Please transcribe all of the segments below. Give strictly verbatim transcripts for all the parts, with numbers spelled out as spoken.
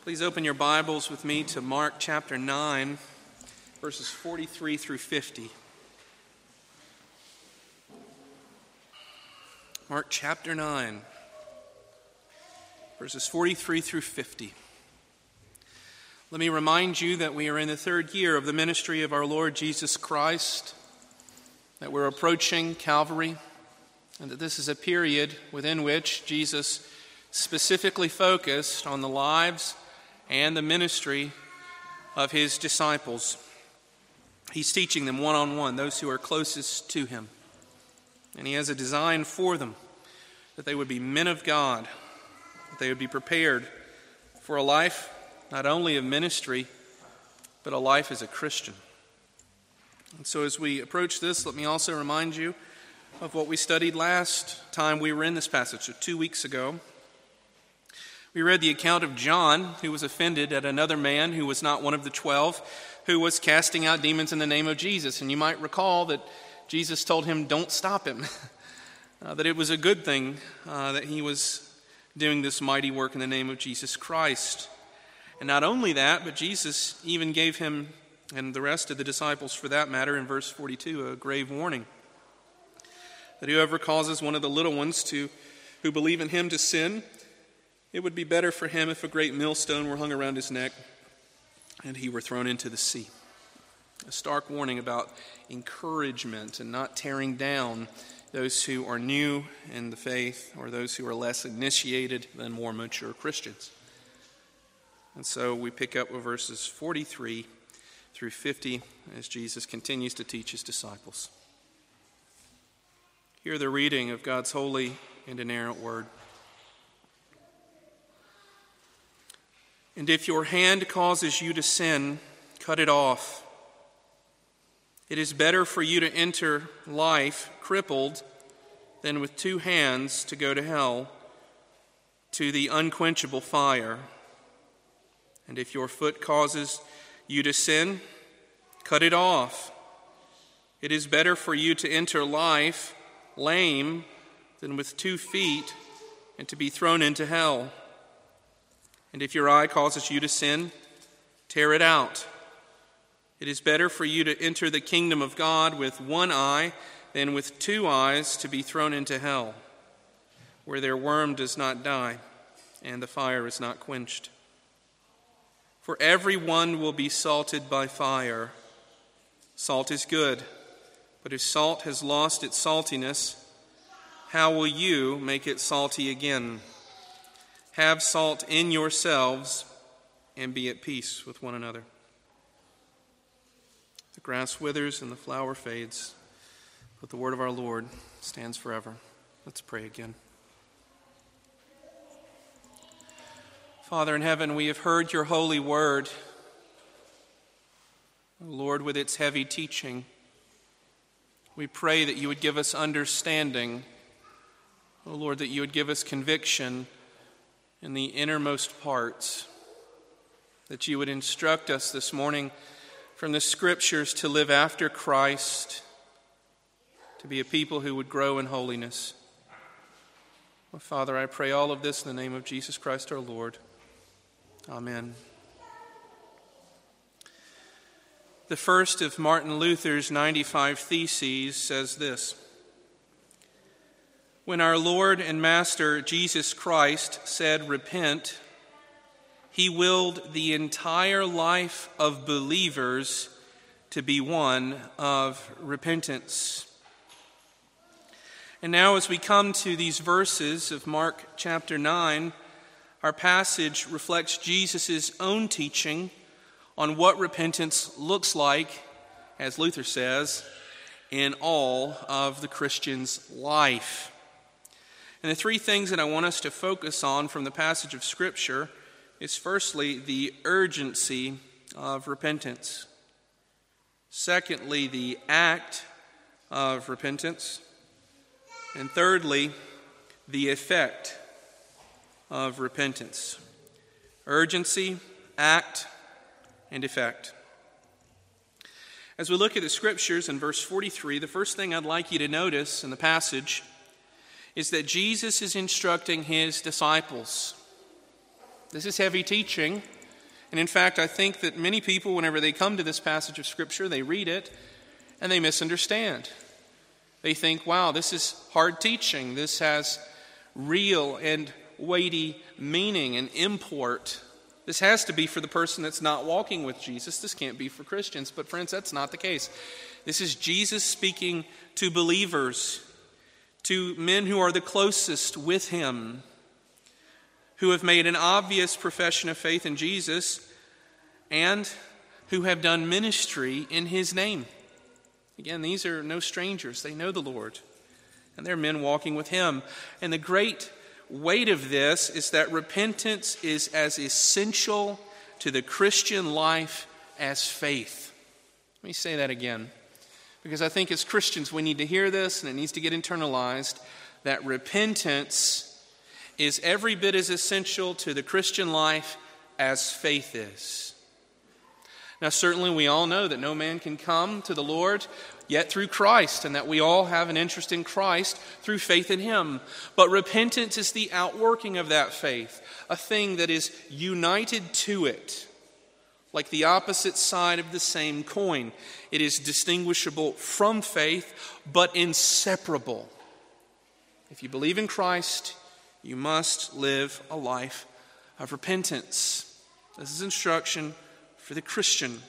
Please open your Bibles with me to Mark chapter nine, verses forty-three through fifty. Mark chapter nine, verses forty-three through fifty. Let me remind you that we are in the third year of the ministry of our Lord Jesus Christ, that we're approaching Calvary, and that this is a period within which Jesus specifically focused on the lives and the ministry of his disciples. He's teaching them one-on-one, those who are closest to him. And he has a design for them, that they would be men of God, that they would be prepared for a life not only of ministry, but a life as a Christian. And so as we approach this, let me also remind you of what we studied last time we were in this passage, so two weeks ago. We read the account of John, who was offended at another man who was not one of the twelve, who was casting out demons in the name of Jesus. And you might recall that Jesus told him, don't stop him, uh, that it was a good thing uh, that he was doing this mighty work in the name of Jesus Christ. And not only that, but Jesus even gave him, and the rest of the disciples for that matter, in verse forty-two, a grave warning. That whoever causes one of the little ones to who believe in him to sin, it would be better for him if a great millstone were hung around his neck and he were thrown into the sea. A stark warning about encouragement and not tearing down those who are new in the faith or those who are less initiated than more mature Christians. And so we pick up with verses forty-three through fifty as Jesus continues to teach his disciples. Hear the reading of God's holy and inerrant word. And if your hand causes you to sin, cut it off. It is better for you to enter life crippled than with two hands to go to hell, to the unquenchable fire. And if your foot causes you to sin, cut it off. It is better for you to enter life lame than with two feet and to be thrown into hell. And if your eye causes you to sin, tear it out. It is better for you to enter the kingdom of God with one eye than with two eyes to be thrown into hell, where their worm does not die and the fire is not quenched. For everyone will be salted by fire. Salt is good, but if salt has lost its saltiness, how will you make it salty again? Have salt in yourselves and be at peace with one another. The grass withers and the flower fades, but the word of our Lord stands forever. Let's pray again. Father in heaven, we have heard your holy word. Lord, with its heavy teaching, we pray that you would give us understanding. Oh Lord, that you would give us conviction in the innermost parts, that you would instruct us this morning from the Scriptures to live after Christ, to be a people who would grow in holiness. Oh, Father, I pray all of this in the name of Jesus Christ our Lord. Amen. The first of Martin Luther's ninety-five Theses says this: when our Lord and Master Jesus Christ said, repent, he willed the entire life of believers to be one of repentance. And now as we come to these verses of Mark chapter nine, our passage reflects Jesus' own teaching on what repentance looks like, as Luther says, in all of the Christian's life. And the three things that I want us to focus on from the passage of Scripture is firstly, the urgency of repentance. Secondly, the act of repentance. And thirdly, the effect of repentance. Urgency, act, and effect. As we look at the Scriptures in verse forty-three, the first thing I'd like you to notice in the passage is that Jesus is instructing his disciples. This is heavy teaching, And in fact, I think that many people, whenever they come to this passage of Scripture, they read it and they misunderstand. They think, wow, this is hard teaching. This has real and weighty meaning and import. This has to be for the person that's not walking with Jesus. This can't be for Christians. But friends, that's not the case. This is Jesus speaking to believers, to men who are the closest with him, who have made an obvious profession of faith in Jesus and who have done ministry in his name. Again, these are no strangers. They know the Lord, and they're men walking with him. And the great weight of this is that repentance is as essential to the Christian life as faith. Let me say that again, because I think as Christians we need to hear this, and it needs to get internalized, that repentance is every bit as essential to the Christian life as faith is. Now, certainly we all know that no man can come to the Lord yet through Christ, and that we all have an interest in Christ through faith in him. But repentance is the outworking of that faith, a thing that is united to it, like the opposite side of the same coin. It is distinguishable from faith, but inseparable. If you believe in Christ, you must live a life of repentance. This is instruction for the Christian.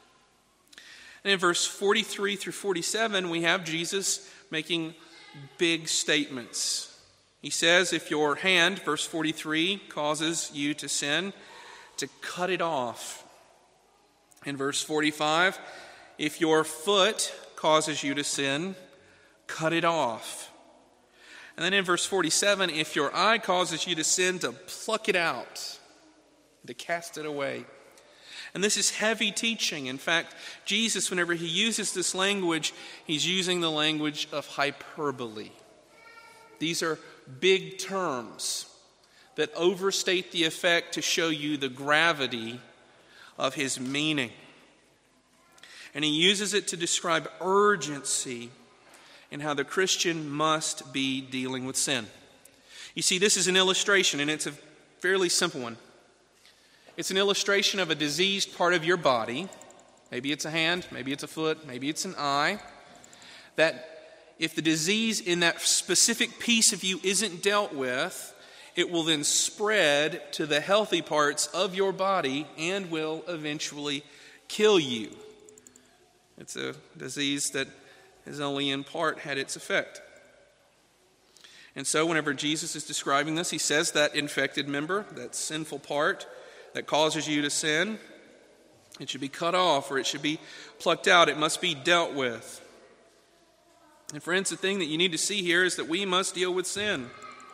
And in verse forty-three through forty-seven, we have Jesus making big statements. He says, if your hand, verse forty-three, causes you to sin, to cut it off. In verse forty-five, if your foot causes you to sin, cut it off. And then in verse forty-seven, if your eye causes you to sin, to pluck it out, to cast it away. And this is heavy teaching. In fact, Jesus, whenever he uses this language, he's using the language of hyperbole. These are big terms that overstate the effect to show you the gravity of his meaning. And he uses it to describe urgency in how the Christian must be dealing with sin. You see, this is an illustration, and it's a fairly simple one. It's an illustration of a diseased part of your body. Maybe it's a hand, maybe it's a foot, maybe it's an eye. That if the disease in that specific piece of you isn't dealt with, it will then spread to the healthy parts of your body and will eventually kill you. It's a disease that has only in part had its effect. And so whenever Jesus is describing this, he says that infected member, that sinful part that causes you to sin, it should be cut off or it should be plucked out. It must be dealt with. And friends, the thing that you need to see here is that we must deal with sin.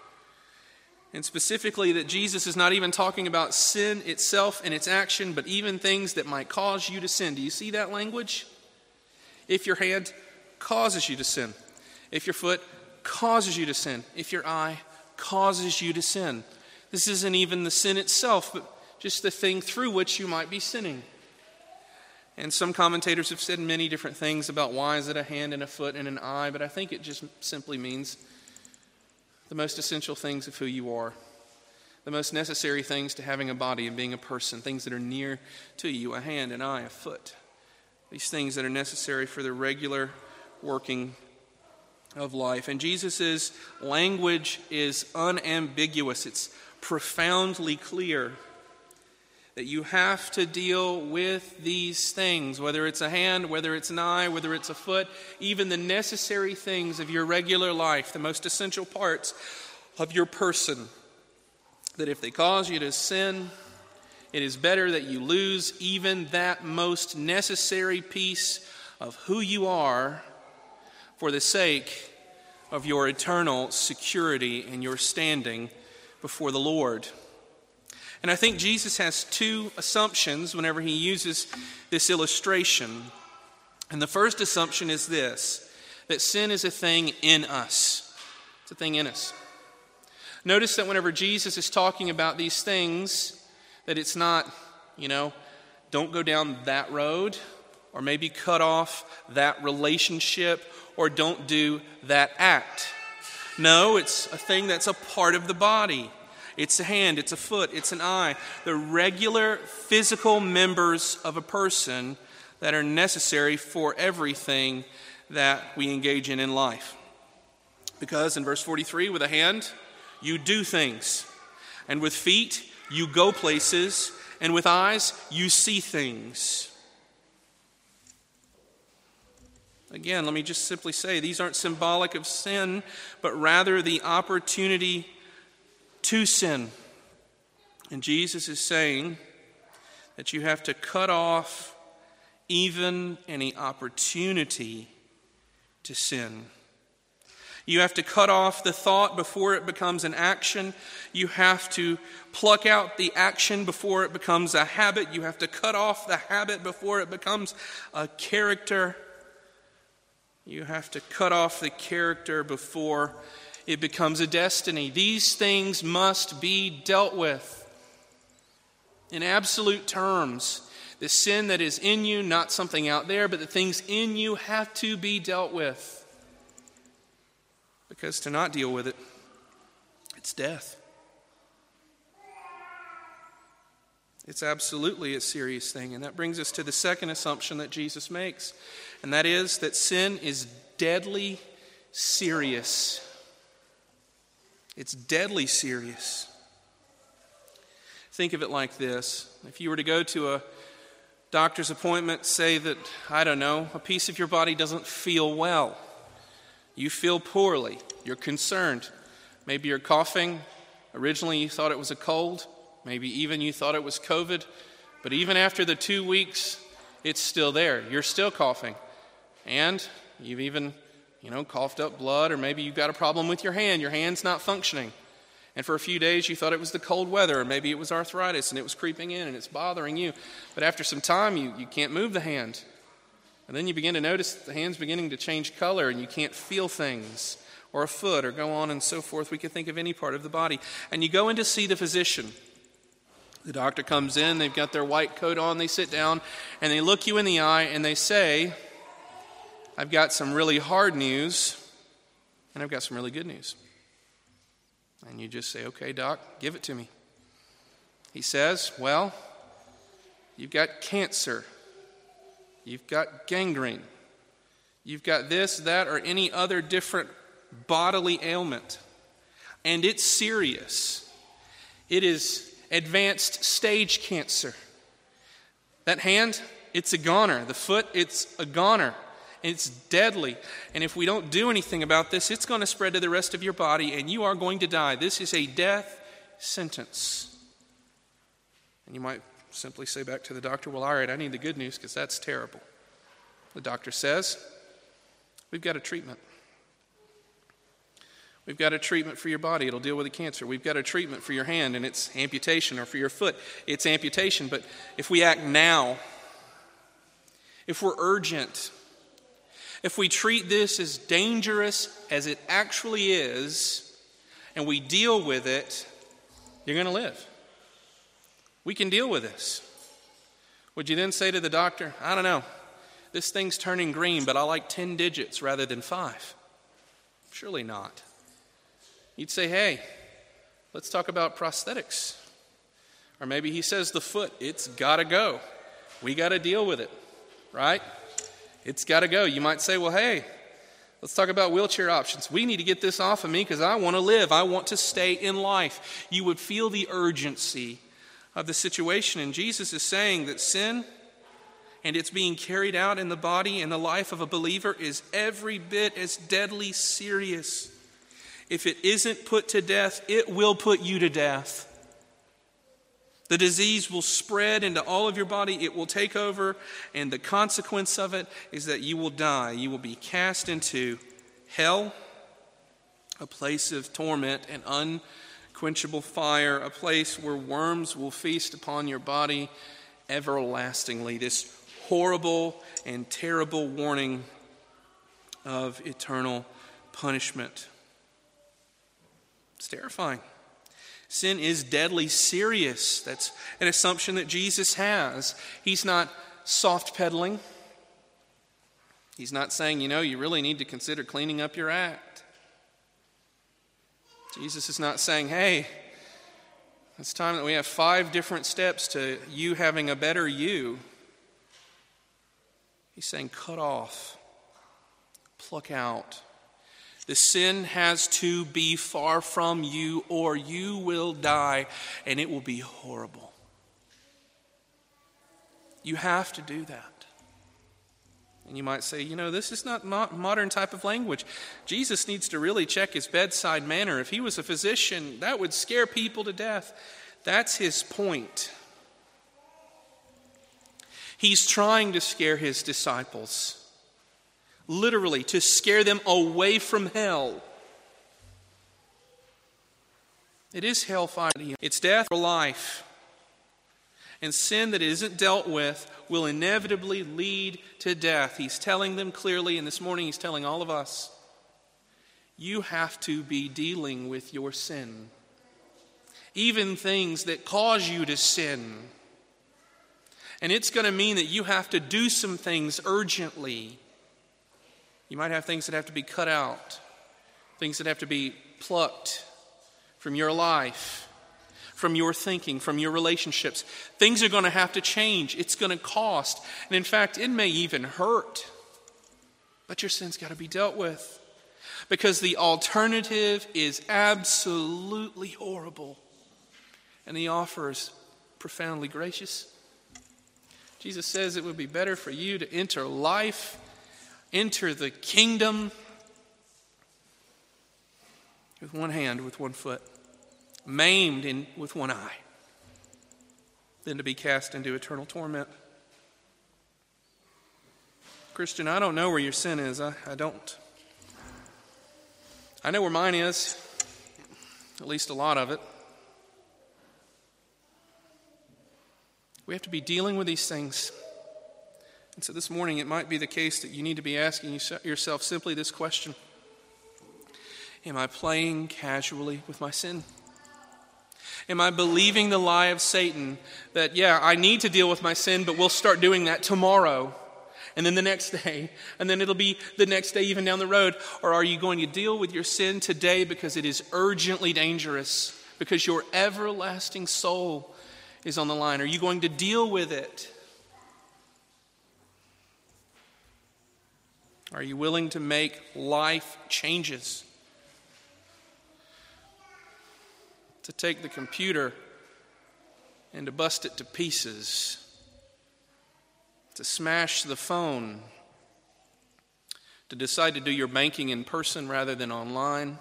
And specifically that Jesus is not even talking about sin itself and its action, but even things that might cause you to sin. Do you see that language? If your hand causes you to sin, if your foot causes you to sin, if your eye causes you to sin. This isn't even the sin itself, but just the thing through which you might be sinning. And some commentators have said many different things about why is it a hand and a foot and an eye, but I think it just simply means the most essential things of who you are, the most necessary things to having a body and being a person, things that are near to you, a hand, an eye, a foot. These things that are necessary for the regular working of life. And Jesus' language is unambiguous. It's profoundly clear that you have to deal with these things, whether it's a hand, whether it's an eye, whether it's a foot, even the necessary things of your regular life, the most essential parts of your person, that if they cause you to sin, it is better that you lose even that most necessary piece of who you are for the sake of your eternal security and your standing before the Lord. And I think Jesus has two assumptions whenever he uses this illustration. And the first assumption is this, that sin is a thing in us. It's a thing in us. Notice that whenever Jesus is talking about these things, that it's not, you know, don't go down that road, or maybe cut off that relationship, or don't do that act. No, it's a thing that's a part of the body. It's a hand, it's a foot, it's an eye. The regular physical members of a person that are necessary for everything that we engage in in life. Because in verse forty-three, with a hand, you do things. And with feet, you go places. And with eyes, you see things. Again, let me just simply say, these aren't symbolic of sin, but rather the opportunity to sin. And Jesus is saying that you have to cut off even any opportunity to sin. You have to cut off the thought before it becomes an action. You have to pluck out the action before it becomes a habit. You have to cut off the habit before it becomes a character. You have to cut off the character before it becomes a destiny. These things must be dealt with. In absolute terms, the sin that is in you, not something out there, but the things in you have to be dealt with. Because to not deal with it, it's death. It's absolutely a serious thing. And that brings us to the second assumption that Jesus makes. And that is that sin is deadly serious. It's deadly serious. Think of it like this. If you were to go to a doctor's appointment, say that, I don't know, a piece of your body doesn't feel well. You feel poorly. You're concerned. Maybe you're coughing. Originally you thought it was a cold. Maybe even you thought it was COVID. But even after the two weeks, it's still there. You're still coughing. And you've even, you know, coughed up blood, or maybe you've got a problem with your hand. Your hand's not functioning. And for a few days you thought it was the cold weather, or maybe it was arthritis and it was creeping in and it's bothering you. But after some time, you, you can't move the hand. And then you begin to notice the hand's beginning to change color and you can't feel things, or a foot, or go on and so forth. We could think of any part of the body. And you go in to see the physician. The doctor comes in, they've got their white coat on, they sit down, and they look you in the eye and they say, I've got some really hard news, and I've got some really good news. And you just say, okay, doc, give it to me. He says, well, you've got cancer. You've got gangrene. You've got this, that, or any other different bodily ailment. And it's serious. It is advanced stage cancer. That hand, it's a goner. The foot, it's a goner. It's deadly. And if we don't do anything about this, it's going to spread to the rest of your body and you are going to die. This is a death sentence. And you might simply say back to the doctor, well, all right, I need the good news because that's terrible. The doctor says, we've got a treatment. We've got a treatment for your body. It'll deal with the cancer. We've got a treatment for your hand, and it's amputation, or for your foot, it's amputation. But if we act now, if we're urgent, if we treat this as dangerous as it actually is, and we deal with it, you're going to live. We can deal with this. Would you then say to the doctor, I don't know, this thing's turning green, but I like ten digits rather than five? Surely not. You'd say, hey, let's talk about prosthetics. Or maybe he says the foot, it's got to go. We got to deal with it, right? It's got to go. You might say, well, hey, let's talk about wheelchair options. We need to get this off of me because I want to live. I want to stay in life. You would feel the urgency of the situation. And Jesus is saying that sin and it's being carried out in the body and the life of a believer is every bit as deadly serious. If it isn't put to death, it will put you to death. The disease will spread into all of your body. It will take over, and the consequence of it is that you will die. You will be cast into hell, a place of torment and unquenchable fire, a place where worms will feast upon your body everlastingly. This horrible and terrible warning of eternal punishment. It's terrifying. Sin is deadly serious. That's an assumption that Jesus has. He's not soft pedaling. He's not saying, you know, you really need to consider cleaning up your act. Jesus is not saying, hey, It's time that we have five different steps to you having a better you. He's saying, cut off, pluck out. The sin has to be far from you, or you will die, and it will be horrible. You have to do that. And you might say, you know, this is not mo- modern type of language. Jesus needs to really check his bedside manner. If he was a physician, that would scare people to death. That's his point. He's trying to scare his disciples. Literally, to scare them away from hell. It is hellfire. It's death or life. And sin that isn't dealt with will inevitably lead to death. He's telling them clearly, and this morning he's telling all of us, you have to be dealing with your sin. Even things that cause you to sin. And it's going to mean that you have to do some things urgently. You might have things that have to be cut out, things that have to be plucked from your life, from your thinking, from your relationships. Things are going to have to change. It's going to cost. And in fact, it may even hurt. But your sin's got to be dealt with. Because the alternative is absolutely horrible. And the offer is profoundly gracious. Jesus says it would be better for you to enter life, enter the kingdom with one hand, with one foot, maimed in with one eye, than to be cast into eternal torment. Christian, I don't know where your sin is. I, I don't. I know where mine is, at least a lot of it. We have to be dealing with these things. And so this morning it might be the case that you need to be asking yourself simply this question. Am I playing casually with my sin? Am I believing the lie of Satan that, yeah, I need to deal with my sin, but we'll start doing that tomorrow, and then the next day, and then it'll be the next day even down the road? Or are you going to deal with your sin today because it is urgently dangerous, because your everlasting soul is on the line? Are you going to deal with it? Are you willing to make life changes? To take the computer and to bust it to pieces, to smash the phone, to decide to do your banking in person rather than online,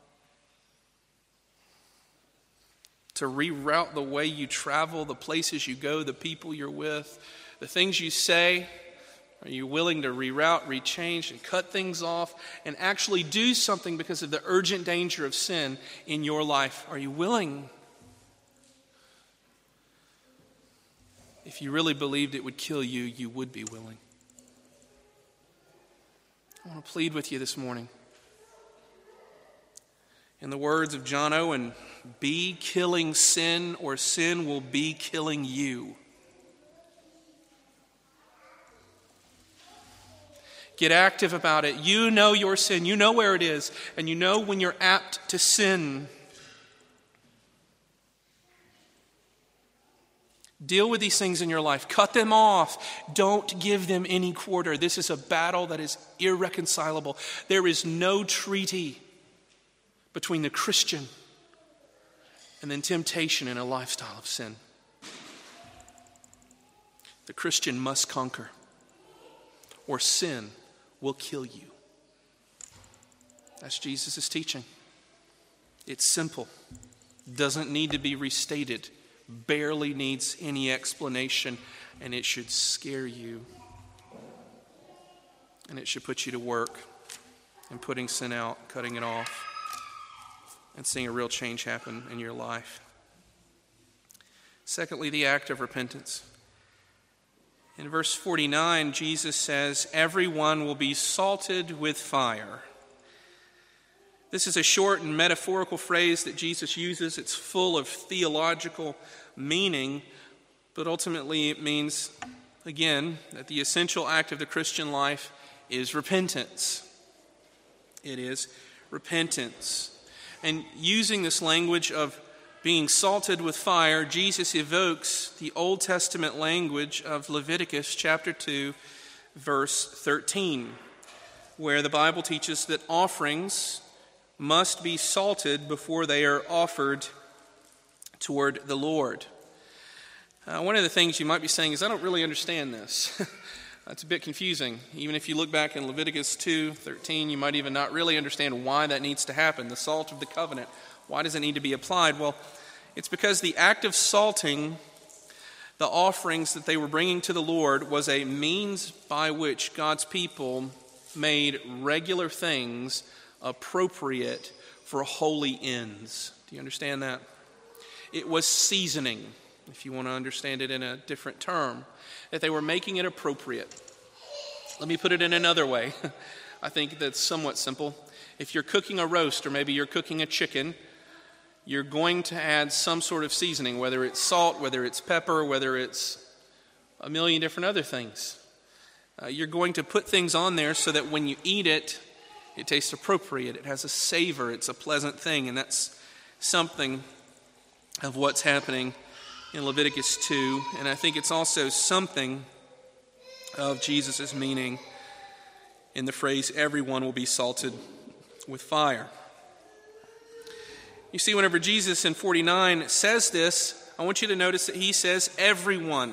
to reroute the way you travel, the places you go, the people you're with, the things you say. Are you willing to reroute, rechange, and cut things off and actually do something because of the urgent danger of sin in your life? Are you willing? If you really believed it would kill you, you would be willing. I want to plead with you this morning. In the words of John Owen, be killing sin, or sin will be killing you. Get active about it. You know your sin. You know where it is. And you know when you're apt to sin. Deal with these things in your life. Cut them off. Don't give them any quarter. This is a battle that is irreconcilable. There is no treaty between the Christian and then temptation and a lifestyle of sin. The Christian must conquer, or sin will kill you. That's Jesus' teaching. It's simple. Doesn't need to be restated. Barely needs any explanation. And it should scare you. And it should put you to work in putting sin out, cutting it off, and seeing a real change happen in your life. Secondly, the act of repentance. In verse forty-nine, Jesus says, everyone will be salted with fire. This is a short and metaphorical phrase that Jesus uses. It's full of theological meaning, but ultimately it means, again, that the essential act of the Christian life is repentance. It is repentance. And using this language of being salted with fire, Jesus evokes the Old Testament language of Leviticus chapter two, verse thirteen, where the Bible teaches that offerings must be salted before they are offered toward the Lord. Uh, one of the things you might be saying is, I don't really understand this. That's a bit confusing. Even if you look back in Leviticus two thirteen, you might even not really understand why that needs to happen. The salt of the covenant, why does it need to be applied? Well, it's because the act of salting the offerings that they were bringing to the Lord was a means by which God's people made regular things appropriate for holy ends. Do you understand that? It was seasoning, if you want to understand it in a different term, that they were making it appropriate. Let me put it in another way. I think that's somewhat simple. If you're cooking a roast, or maybe you're cooking a chicken, you're going to add some sort of seasoning, whether it's salt, whether it's pepper, whether it's a million different other things. Uh, you're going to put things on there so that when you eat it, it tastes appropriate. It has a savor. It's a pleasant thing. And that's something of what's happening in Leviticus two. And I think it's also something of Jesus' meaning in the phrase, everyone will be salted with fire. You see, whenever Jesus in forty-nine says this, I want you to notice that he says everyone.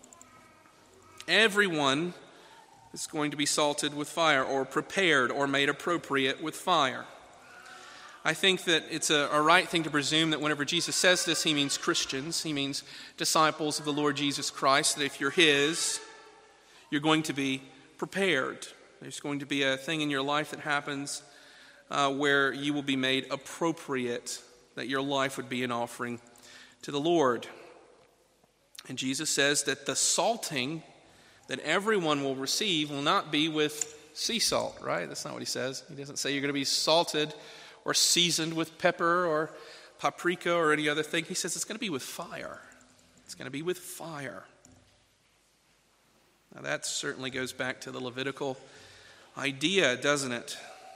Everyone is going to be salted with fire, or prepared, or made appropriate with fire. I think that it's a, a right thing to presume that whenever Jesus says this, he means Christians. He means disciples of the Lord Jesus Christ, that if you're his, you're going to be prepared. There's going to be a thing in your life that happens uh, where you will be made appropriate, that your life would be an offering to the Lord. And Jesus says that the salting that everyone will receive will not be with sea salt, right? That's not what he says. He doesn't say you're going to be salted or seasoned with pepper or paprika or any other thing. He says it's going to be with fire. It's going to be with fire. Now that certainly goes back to the Levitical idea, doesn't it?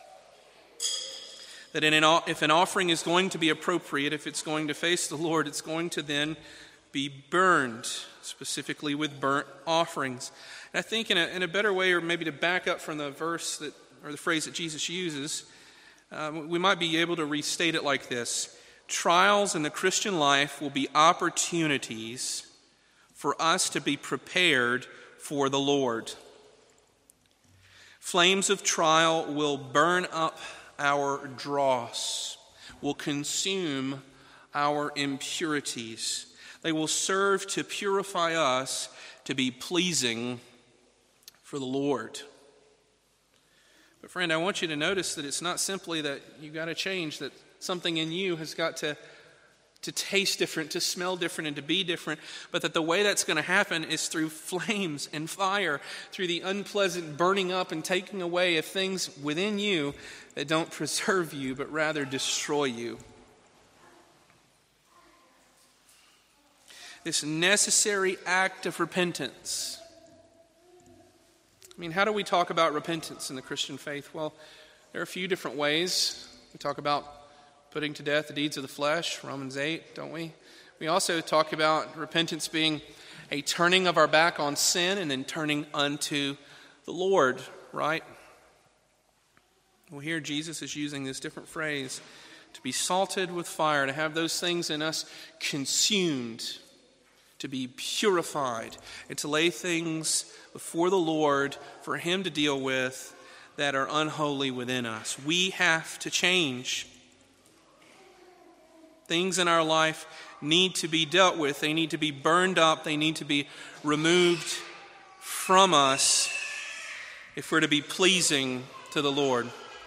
That in an, if an offering is going to be appropriate, if it's going to face the Lord, it's going to then be burned, specifically with burnt offerings. And I think in a, in a better way, or maybe to back up from the verse that, or the phrase that Jesus uses, um, we might be able to restate it like this. Trials in the Christian life will be opportunities for us to be prepared for the Lord. Flames of trial will burn up our dross, will consume our impurities. They will serve to purify us to be pleasing for the Lord. But friend, I want you to notice that it's not simply that you've got to change, that something in you has got to, to taste different, to smell different, and to be different, but that the way that's going to happen is through flames and fire, through the unpleasant burning up and taking away of things within you that don't preserve you, but rather destroy you. This necessary act of repentance. I mean, how do we talk about repentance in the Christian faith? Well, there are a few different ways. We talk about putting to death the deeds of the flesh, Romans eight, don't we? We also talk about repentance being a turning of our back on sin and then turning unto the Lord, right? Well, here Jesus is using this different phrase, to be salted with fire, to have those things in us consumed, to be purified, and to lay things before the Lord for him to deal with that are unholy within us. We have to change. Things in our life need to be dealt with. They need to be burned up. They need to be removed from us if we're to be pleasing to the Lord.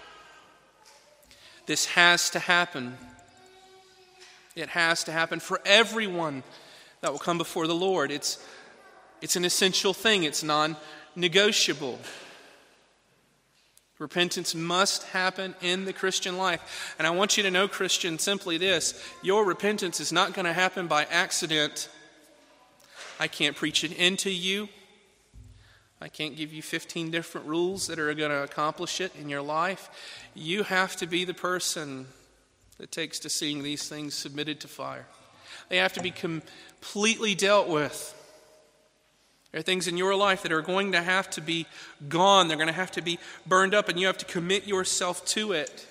This has to happen. It has to happen for everyone that will come before the Lord. It's, it's an essential thing. It's non-negotiable. Repentance must happen in the Christian life. And I want you to know, Christian, simply this. Your repentance is not going to happen by accident. I can't preach it into you. I can't give you fifteen different rules that are going to accomplish it in your life. You have to be the person it takes to seeing these things submitted to fire. They have to be completely dealt with. There are things in your life that are going to have to be gone. They're going to have to be burned up, and you have to commit yourself to it.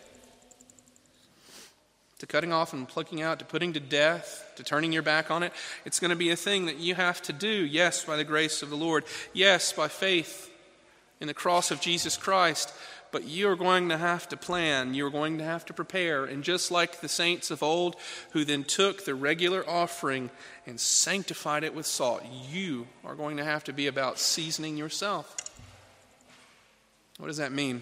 To cutting off and plucking out, to putting to death, to turning your back on it. It's going to be a thing that you have to do, yes, by the grace of the Lord. Yes, by faith in the cross of Jesus Christ. But you're going to have to plan. You're going to have to prepare. And just like the saints of old, who then took the regular offering and sanctified it with salt, you are going to have to be about seasoning yourself. What does that mean?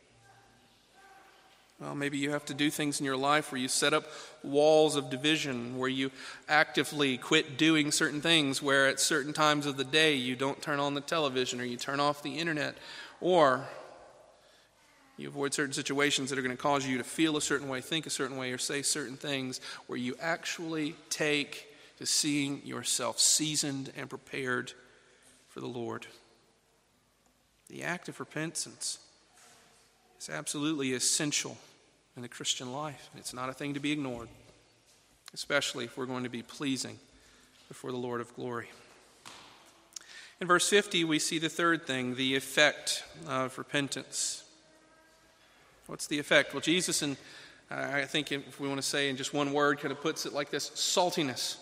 Well, maybe you have to do things in your life where you set up walls of division, where you actively quit doing certain things, where at certain times of the day you don't turn on the television or you turn off the internet, or you avoid certain situations that are going to cause you to feel a certain way, think a certain way, or say certain things, where you actually take to seeing yourself seasoned and prepared for the Lord. The act of repentance is absolutely essential in the Christian life. It's not a thing to be ignored, especially if we're going to be pleasing before the Lord of glory. In verse fifty, we see the third thing, the effect of repentance. What's the effect? Well, Jesus, and I think if we want to say in just one word, kind of puts it like this: saltiness.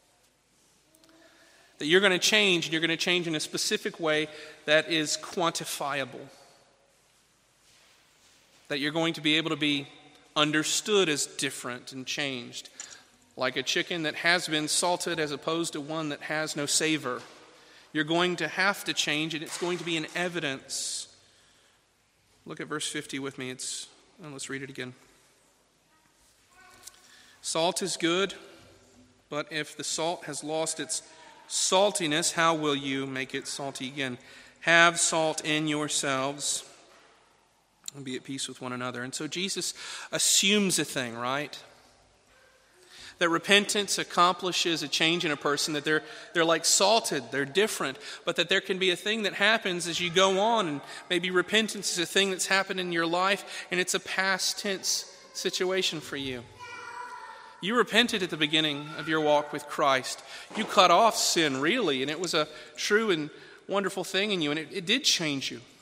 That you're going to change, and you're going to change in a specific way that is quantifiable. That you're going to be able to be understood as different and changed. Like a chicken that has been salted as opposed to one that has no savor. You're going to have to change, and it's going to be an evidence. Look at verse fifty with me. It's, well, let's read it again. Salt is good, but if the salt has lost its saltiness, how will you make it salty again? Have salt in yourselves, and be at peace with one another. And so Jesus assumes a thing, right? That repentance accomplishes a change in a person, that they're they're like salted, they're different, but that there can be a thing that happens as you go on, and maybe repentance is a thing that's happened in your life, and it's a past tense situation for you. You repented at the beginning of your walk with Christ. You cut off sin, really, and it was a true and wonderful thing in you, and it, it did change you.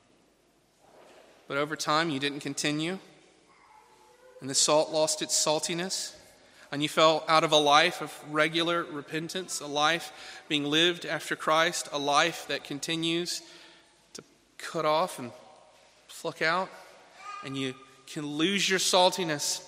But over time, you didn't continue, and the salt lost its saltiness, and you fell out of a life of regular repentance, a life being lived after Christ, a life that continues to cut off and pluck out, and you can lose your saltiness.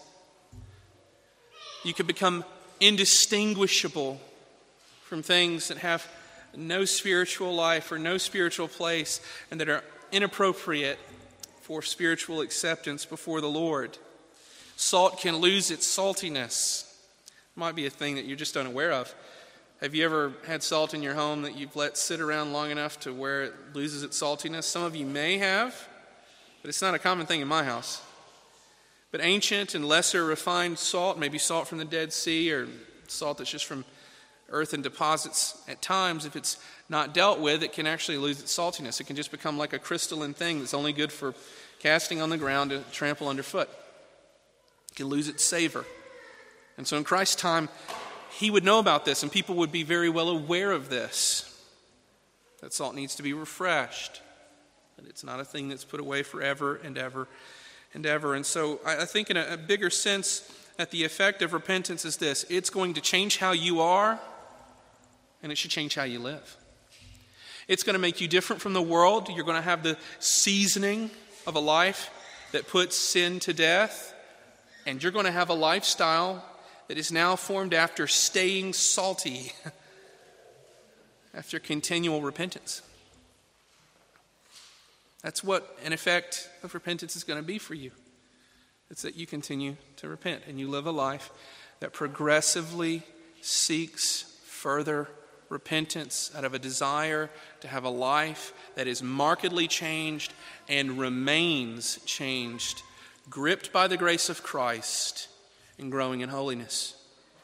You can become indistinguishable from things that have no spiritual life or no spiritual place and that are inappropriate for spiritual acceptance before the Lord. Salt can lose its saltiness. It might be a thing that you're just unaware of. Have you ever had salt in your home that you've let sit around long enough to where it loses its saltiness? Some of you may have, but it's not a common thing in my house. But ancient and lesser refined salt, maybe salt from the Dead Sea or salt that's just from earthen deposits, at times, if it's not dealt with, it can actually lose its saltiness. It can just become like a crystalline thing that's only good for casting on the ground to trample underfoot. It can lose its savor. And so in Christ's time, he would know about this, and people would be very well aware of this. That salt needs to be refreshed. That it's not a thing that's put away forever and ever and ever. And so I think in a, a bigger sense that the effect of repentance is this: it's going to change how you are, and it should change how you live. It's going to make you different from the world. You're going to have the seasoning of a life that puts sin to death, and you're going to have a lifestyle that is now formed after staying salty, after continual repentance. That's what an effect of repentance is going to be for you. It's that you continue to repent and you live a life that progressively seeks further repentance out of a desire to have a life that is markedly changed and remains changed, gripped by the grace of Christ and growing in holiness.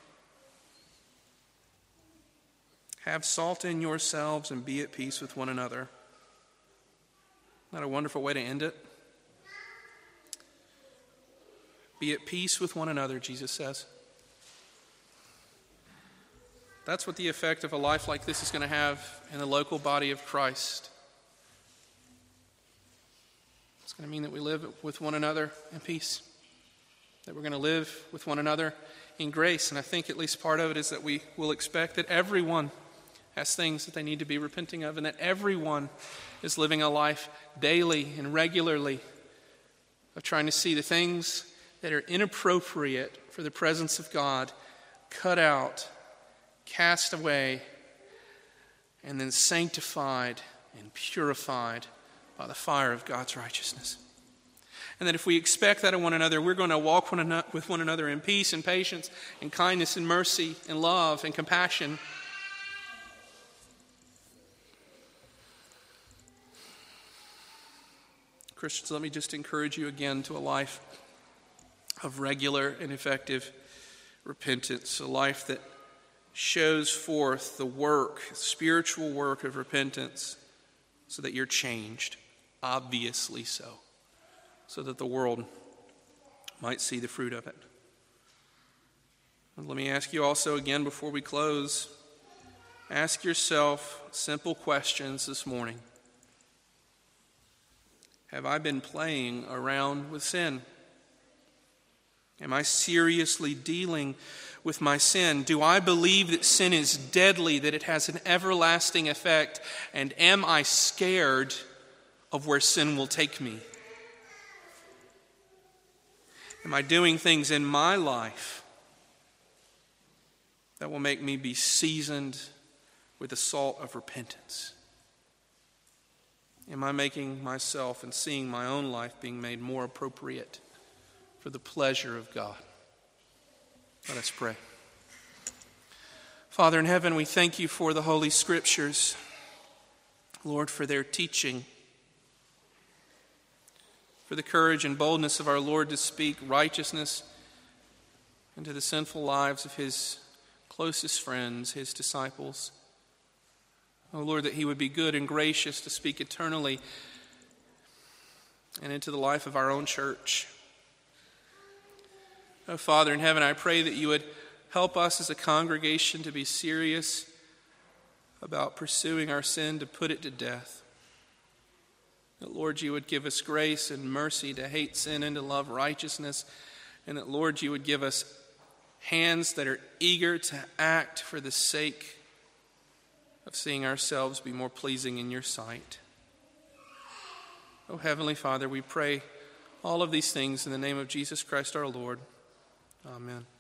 Have salt in yourselves and be at peace with one another. Isn't that a wonderful way to end it? Be at peace with one another, Jesus says. That's what the effect of a life like this is going to have in the local body of Christ. It's going to mean that we live with one another in peace, that we're going to live with one another in grace. And I think at least part of it is that we will expect that everyone has things that they need to be repenting of, and that everyone is living a life daily and regularly of trying to see the things that are inappropriate for the presence of God cut out, cast away, and then sanctified and purified by the fire of God's righteousness. And that if we expect that of one another, we're going to walk one another, with one another in peace and patience and kindness and mercy and love and compassion. Christians, let me just encourage you again to a life of regular and effective repentance, a life that shows forth the work, spiritual work of repentance, so that you're changed, obviously so, so that the world might see the fruit of it. And let me ask you also again before we close, ask yourself simple questions this morning. Have I been playing around with sin? Am I seriously dealing with my sin? Do I believe that sin is deadly, that it has an everlasting effect? And am I scared of where sin will take me? Am I doing things in my life that will make me be seasoned with the salt of repentance? Am I making myself and seeing my own life being made more appropriate for the pleasure of God? Let us pray. Father in heaven, we thank you for the Holy Scriptures, Lord, for their teaching, for the courage and boldness of our Lord to speak righteousness into the sinful lives of his closest friends, his disciples. Oh Lord, that he would be good and gracious to speak eternally and into the life of our own church. Oh Father in heaven, I pray that you would help us as a congregation to be serious about pursuing our sin, to put it to death. That Lord, you would give us grace and mercy to hate sin and to love righteousness. And that Lord, you would give us hands that are eager to act for the sake of seeing ourselves be more pleasing in your sight. Oh, Heavenly Father, we pray all of these things in the name of Jesus Christ our Lord. Amen.